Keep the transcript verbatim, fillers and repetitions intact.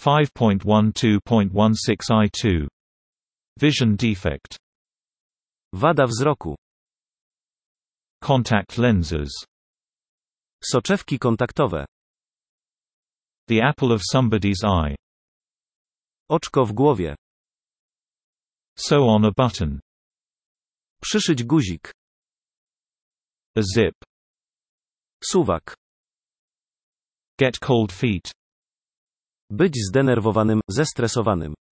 five point twelve point sixteen I two. Vision defect. Wada wzroku. Contact lenses. Soczewki kontaktowe. The apple of somebody's eye. Oczko w głowie. Sew on a button. Przyszyć guzik. A zip. Suwak. Get cold feet. Być zdenerwowanym, zestresowanym.